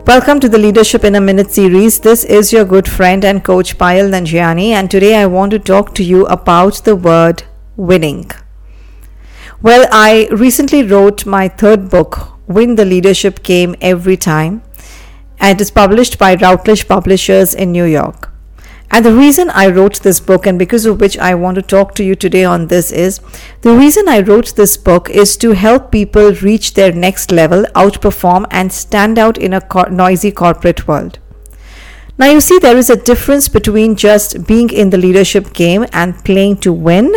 Welcome to the Leadership in a Minute series. This is your good friend and coach Payal Nanjiani, and today I want to talk to you about the word winning. Well, I recently wrote my third book, Win the Leadership Game Every Time, and it is published by Routledge Publishers in New York. And the reason I wrote this book, and because of which I want to talk to you today on this, is the reason I wrote this book is to help people reach their next level, outperform, and stand out in a noisy corporate world. Now, you see, there is a difference between just being in the leadership game and playing to win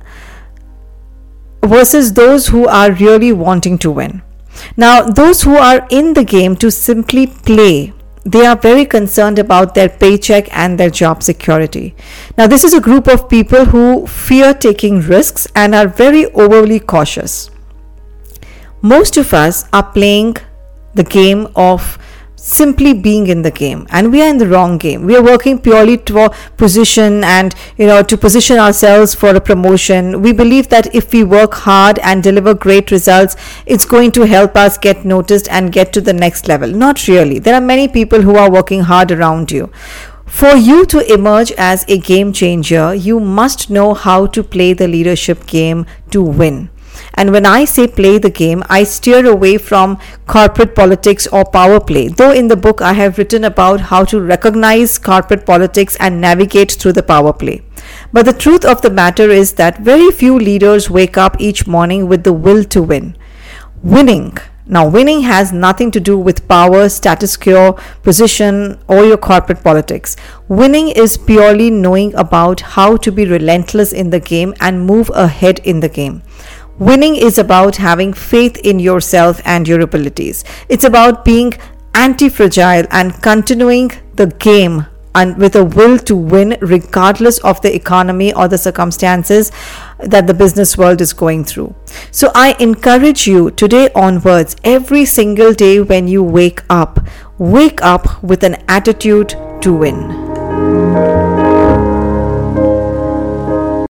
versus those who are really wanting to win. Now, those who are in the game to simply play, they are very concerned about their paycheck and their job security. Now, this is a group of people who fear taking risks and are very overly cautious. Most of us are playing the game of simply being in the game, and we are in the wrong game. We are working purely to position and to position ourselves for a promotion. We believe that if we work hard and deliver great results, it's going to help us get noticed and get to the next level. Not really. There are many people who are working hard around you. For you to emerge as a game changer, you must know how to play the leadership game to win. And when I say play the game, I steer away from corporate politics or power play. Though in the book I have written about how to recognize corporate politics and navigate through the power play. But the truth of the matter is that very few leaders wake up each morning with the will to win. Now, winning has nothing to do with power, status quo, position, or your corporate politics. Winning is purely knowing about how to be relentless in the game and move ahead in the game. Winning is about having faith in yourself and your abilities. It's about being anti-fragile and continuing the game and with a will to win regardless of the economy or the circumstances that the business world is going through. So I encourage you today onwards, every single day when you wake up with an attitude to win.